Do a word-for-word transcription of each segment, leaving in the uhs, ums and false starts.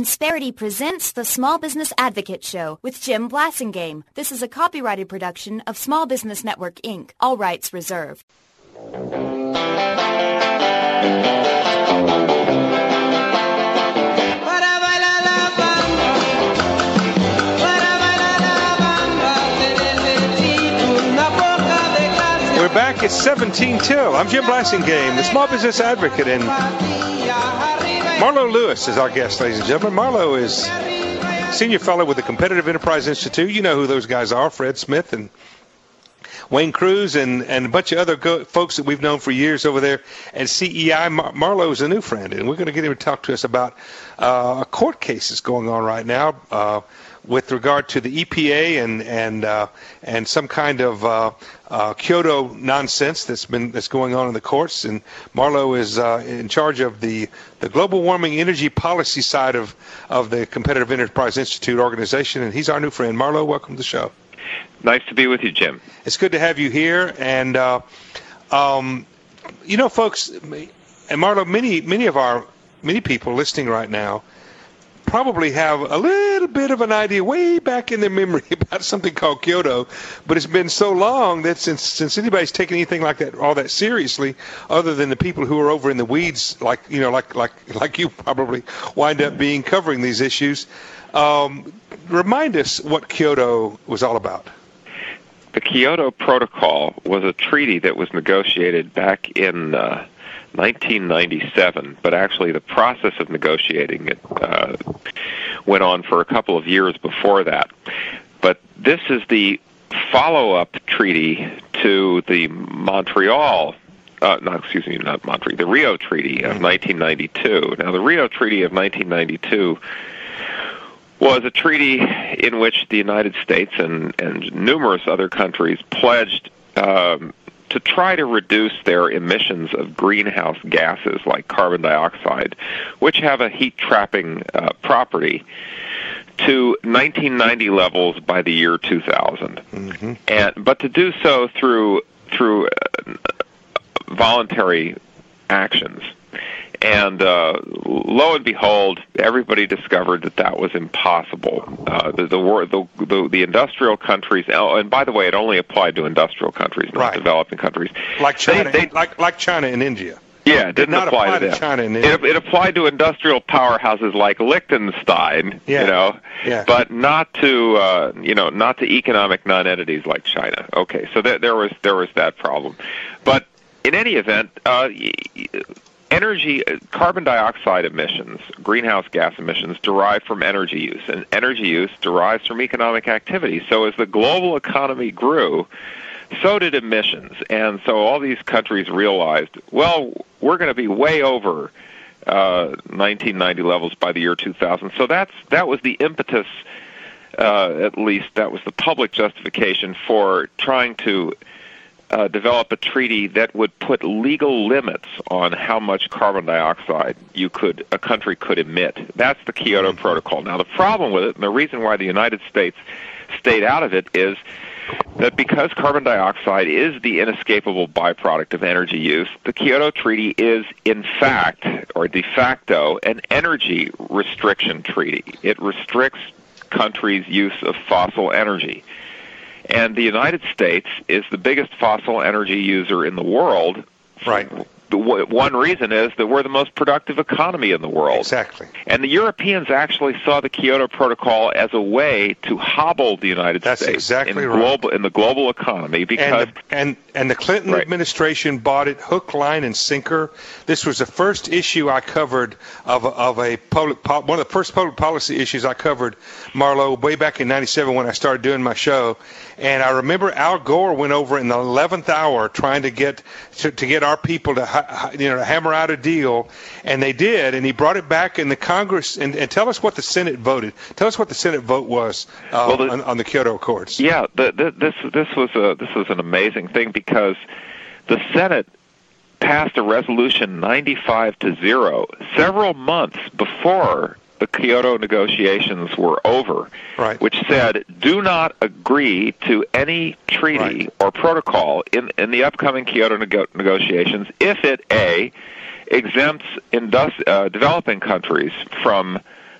Insperity presents the Small Business Advocate Show with Jim Blasingame. This is a copyrighted production of Small Business Network, Incorporated. All rights reserved. We're back at seventeen till. I'm Jim Blasingame, the Small Business Advocate, and Marlo Lewis is our guest, ladies and gentlemen. Marlo is senior fellow with the Competitive Enterprise Institute. You know who those guys are, Fred Smith and Wayne Cruz and, and a bunch of other go- folks that we've known for years over there at C E I. Mar- Marlo is a new friend, and we're going to get him to talk to us about uh, a court case that's going on right now uh, with regard to the E P A and and uh, and some kind of uh, uh, Kyoto nonsense that's been that's going on in the courts. And Marlo is uh, in charge of the the global warming energy policy side of of the Competitive Enterprise Institute organization, and he's our new friend. Marlo, welcome to the show. Nice to be with you, Jim. It's good to have you here. And, uh, um, you know, folks, and Marlo, many, many of our, many people listening right now probably have a little bit of an idea way back in their memory about something called Kyoto, but it's been so long that since since anybody's taken anything like that, all that seriously, other than the people who are over in the weeds, like, you know, like, like, like you probably wind up being covering these issues, um, remind us what Kyoto was all about. The Kyoto Protocol was a treaty that was negotiated back in uh, nineteen ninety-seven, but actually the process of negotiating it uh, went on for a couple of years before that. But this is the follow-up treaty to the Montreal, uh, not excuse me, not Montreal, the Rio Treaty of nineteen ninety-two. Now, the Rio Treaty of nineteen ninety-two was a treaty in which the United States and, and numerous other countries pledged um, to try to reduce their emissions of greenhouse gases like carbon dioxide, which have a heat-trapping uh, property, to nineteen ninety levels by the year two thousand. Mm-hmm. And but to do so through through uh, voluntary actions. And uh, lo and behold, everybody discovered that that was impossible. Uh, the, the, the the industrial countries, and by the way, it only applied to industrial countries, not right. developing countries. Like China, they, they, like like China and India. Yeah, it didn't did not apply, apply to, to China and India. It, it applied to industrial powerhouses like Liechtenstein, yeah. you know, yeah. but not to uh, you know not to economic non-entities like China. Okay, so there, there was there was that problem, but in any event. Uh, Energy, carbon dioxide emissions, greenhouse gas emissions, derive from energy use, and energy use derives from economic activity. So as the global economy grew, so did emissions. And so all these countries realized, well, we're going to be way over uh, nineteen ninety levels by the year two thousand. So that's that was the impetus, uh, at least that was the public justification for trying to Uh, develop a treaty that would put legal limits on how much carbon dioxide you could a country could emit. That's the Kyoto Protocol. Now, the problem with it, and the reason why the United States stayed out of it, is that because carbon dioxide is the inescapable byproduct of energy use, the Kyoto Treaty is, in fact, or de facto, an energy restriction treaty. It restricts countries' use of fossil energy. And the United States is the biggest fossil energy user in the world. Right. The w- one reason is that we're the most productive economy in the world. Exactly. And the Europeans actually saw the Kyoto Protocol as a way to hobble the United That's States exactly in, right. global, in the global economy because... And the, and, and the Clinton right. administration bought it hook, line, and sinker. This was the first issue I covered of, of a public... Po- one of the first public policy issues I covered, Marlo, way back in ninety-seven when I started doing my show. And I remember Al Gore went over in the eleventh hour trying to get to, to get our people to you know to hammer out a deal, and they did. And he brought it back in the Congress. And, and tell us what the Senate voted. Tell us what the Senate vote was uh, well, the, on, on the Kyoto Accords. Yeah, the, the, this this was a this was an amazing thing because the Senate passed a resolution ninety-five to zero several months before the Kyoto negotiations were over, right. which said, do not agree to any treaty right. or protocol in, in the upcoming Kyoto nego- negotiations if it, A, exempts indus- uh, developing countries from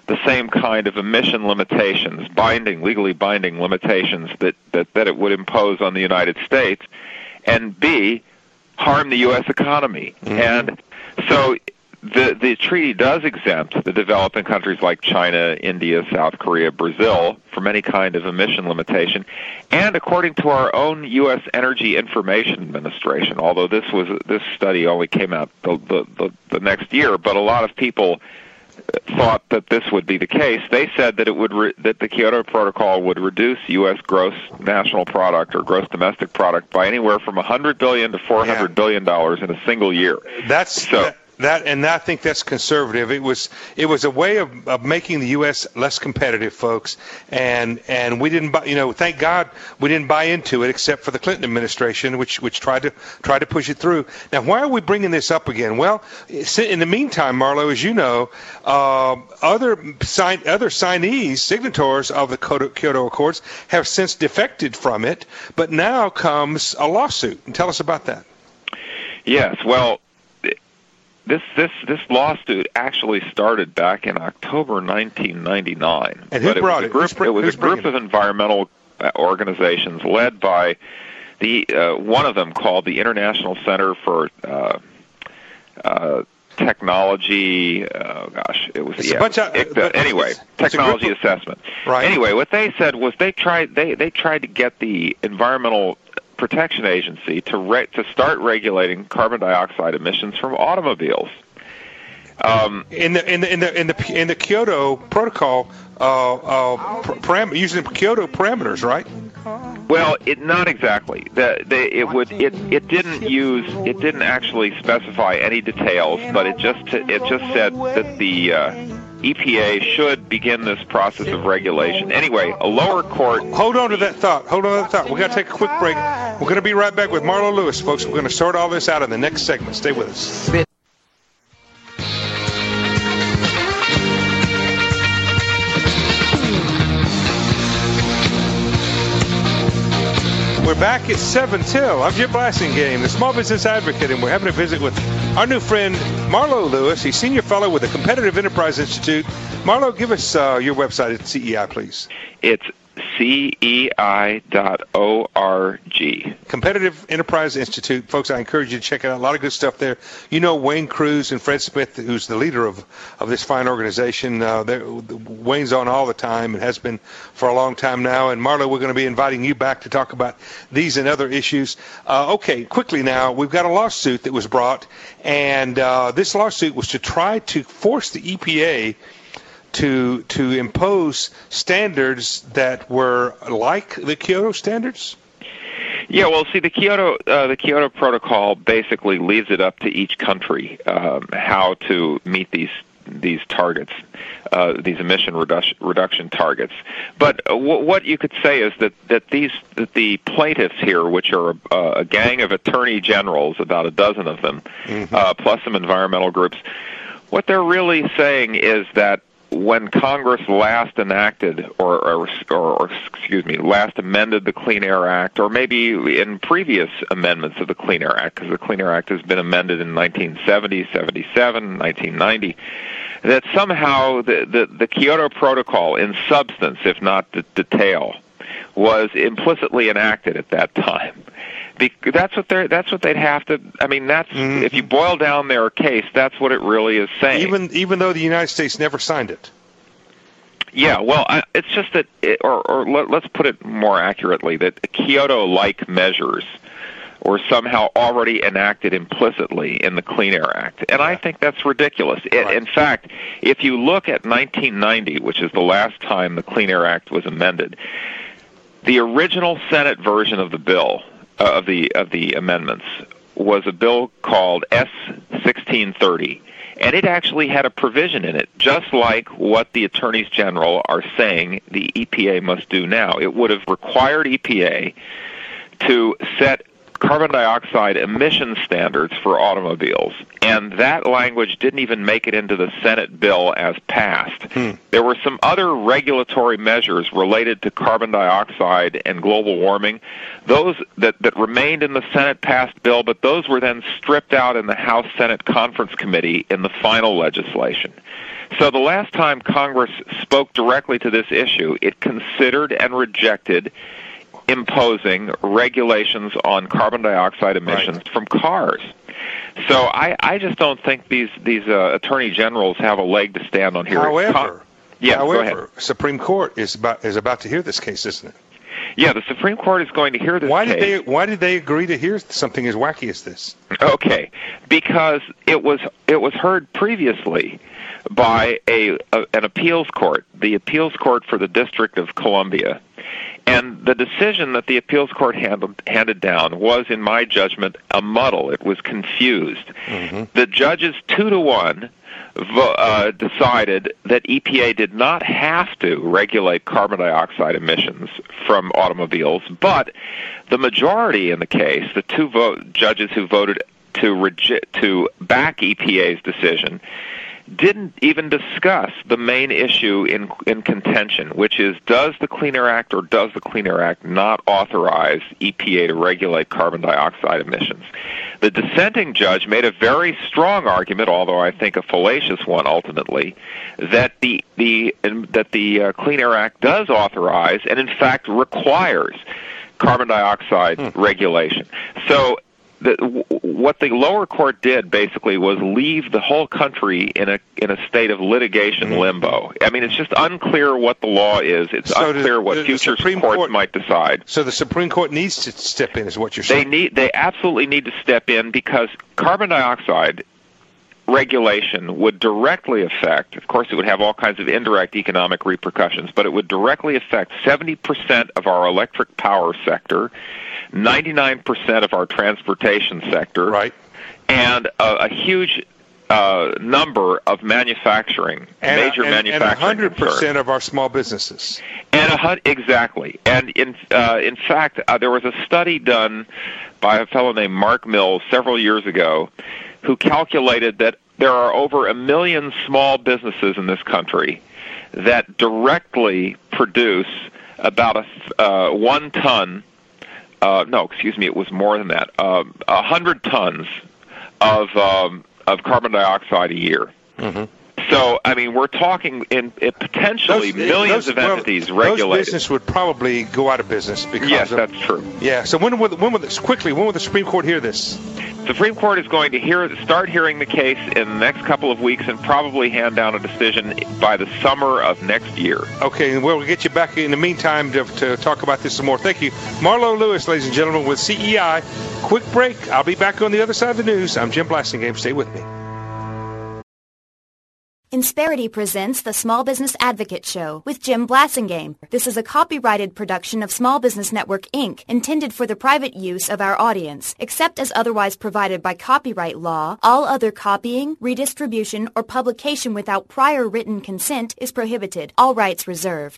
the same kind of emission limitations, binding, legally binding limitations that, that, that it would impose on the United States, and B, harm the U S economy. Mm-hmm. And so the the treaty does exempt the developing countries like China, India, South Korea, Brazil from any kind of emission limitation. And according to our own U S Energy Information Administration, although this was this study only came out the the, the, the next year, but a lot of people thought that this would be the case. They said that it would re- that the Kyoto Protocol would reduce U S gross national product or gross domestic product by anywhere from one hundred billion dollars to four hundred yeah. billion dollars in a single year. That's so. That- That and I think that's conservative. It was it was a way of, of making the U S less competitive, folks, and and we didn't buy. You know, thank God we didn't buy into it, except for the Clinton administration, which which tried to tried to push it through. Now, why are we bringing this up again? Well, in the meantime, Marlo, as you know, uh, other sign other signees, signatories of the Kyoto Accords, have since defected from it. But now comes a lawsuit. And tell us about that. Yes. Well. This this this lawsuit actually started back in October nineteen ninety-nine. And who but brought it? it? Was a group, it was a group of environmental organizations led by the uh, one of them called the International Center for uh, uh, Technology. Uh, gosh, it was it's yeah. A bunch of, I C T A, anyway, it's, technology it's assessment. Right. Anyway, what they said was they tried they they tried to get the environmental Protection Agency to re- to start regulating carbon dioxide emissions from automobiles. Um, in the in the in the in the in the Kyoto Protocol, uh, uh, param- using Kyoto parameters, right? Well, it not exactly. The, the, it would it, it didn't use it didn't actually specify any details, but it just it just said that the uh, E P A should begin this process of regulation. Anyway, a lower court... Hold on to that thought. Hold on to that thought. We've got to take a quick break. We're going to be right back with Marlo Lewis, folks. We're going to sort all this out in the next segment. Stay with us. We're back at seven till. I'm Jim Blasingame, the Small Business Advocate, and we're having a visit with our new friend, Marlo Lewis. He's Senior Fellow with the Competitive Enterprise Institute. Marlo, give us uh, your website at C E I, please. It's C E I dot org. Competitive Enterprise Institute. Folks, I encourage you to check it out. A lot of good stuff there. You know Wayne Cruz and Fred Smith, who's the leader of, of this fine organization. Uh, Wayne's on all the time and has been for a long time now. And Marlo, we're going to be inviting you back to talk about these and other issues. Uh, okay, quickly now, we've got a lawsuit that was brought, and uh, this lawsuit was to try to force the E P A to to impose standards that were like the Kyoto standards? Yeah, well, see, the Kyoto uh, the Kyoto Protocol basically leaves it up to each country um, how to meet these these targets, uh, these emission reduction, reduction targets. But uh, w- what you could say is that that these that the plaintiffs here, which are a, a gang of attorney generals, about a dozen of them, mm-hmm. uh, plus some environmental groups, what they're really saying is that when Congress last enacted, or, or, or, or excuse me, last amended the Clean Air Act, or maybe in previous amendments of the Clean Air Act, because the Clean Air Act has been amended in nineteen seventy, seventy-seven, nineteen ninety, that somehow the, the, the Kyoto Protocol, in substance, if not the detail, was implicitly enacted at that time. That's what they're. That's what they'd have to. I mean, that's mm-hmm. if you boil down their case, that's what it really is saying. Even even though the United States never signed it. Yeah, well, I, it's just that, it, or, or let, let's put it more accurately, that Kyoto-like measures were somehow already enacted implicitly in the Clean Air Act, and I think that's ridiculous. It, right. In fact, if you look at nineteen ninety, which is the last time the Clean Air Act was amended, the original Senate version of the bill. Uh, of the of the amendments was a bill called S sixteen thirty, and it actually had a provision in it, just like what the attorneys general are saying the E P A must do now. It would have required E P A to set carbon dioxide emission standards for automobiles, and that language didn't even make it into the Senate bill as passed. Hmm. There were some other regulatory measures related to carbon dioxide and global warming, those that, that remained in the Senate-passed bill, but those were then stripped out in the House-Senate Conference Committee in the final legislation. So the last time Congress spoke directly to this issue, it considered and rejected imposing regulations on carbon dioxide emissions right. from cars. So I, I just don't think these these uh, attorney generals have a leg to stand on here. However, Con- yeah, however, Supreme Court is about is about to hear this case, isn't it? Yeah, the Supreme Court is going to hear this why case. Did they, why did they agree to hear something as wacky as this? Okay, because it was it was heard previously by a, a an appeals court, the appeals court for the District of Columbia. And the decision that the appeals court handled, handed down was, in my judgment, a muddle. It was confused. Mm-hmm. The judges, two to one, vo- uh, decided that E P A did not have to regulate carbon dioxide emissions from automobiles, but the majority in the case, the two vote, judges who voted to regi- to back E P A's decision, didn't even discuss the main issue in in contention, which is, does the Clean Air Act or does the Clean Air Act not authorize E P A to regulate carbon dioxide emissions? The dissenting judge made a very strong argument, although I think a fallacious one ultimately, that the the that the uh, Clean Air Act does authorize and in fact requires carbon dioxide hmm. regulation. So The, what the lower court did basically was leave the whole country in a in a state of litigation mm-hmm. limbo. I mean, it's just unclear what the law is. It's so unclear does, what the, future the courts court, might decide. So the Supreme Court needs to step in, is what you're saying? They need. They absolutely need to step in because carbon dioxide regulation would directly affect, of course it would have all kinds of indirect economic repercussions, but it would directly affect seventy percent of our electric power sector, ninety-nine percent of our transportation sector, right, and a, a huge uh, number of manufacturing, and, major and, manufacturing, and one hundred percent of our small businesses. And a, exactly. And in uh, in fact, uh, there was a study done by a fellow named Mark Mills several years ago, who calculated that there are over a million small businesses in this country that directly produce about a uh, one ton. Uh, no, excuse me, it was more than that. A um, uh, hundred tons of um, of carbon dioxide a year. Mm-hmm. So, I mean, we're talking in, in potentially those, millions those, of entities well, regulated. Those businesses would probably go out of business because yes, of, that's true. Yeah. So when will when will this, quickly when will the Supreme Court hear this? The Supreme Court is going to hear start hearing the case in the next couple of weeks and probably hand down a decision by the summer of next year. Okay, and we'll get you back in the meantime to, to talk about this some more. Thank you. Marlo Lewis, ladies and gentlemen, with C E I. Quick break. I'll be back on the other side of the news. I'm Jim Blasingame. Stay with me. Insperity presents the Small Business Advocate Show with Jim Blasingame. This is a copyrighted production of Small Business Network, Incorporated, intended for the private use of our audience. Except as otherwise provided by copyright law, all other copying, redistribution, or publication without prior written consent is prohibited. All rights reserved.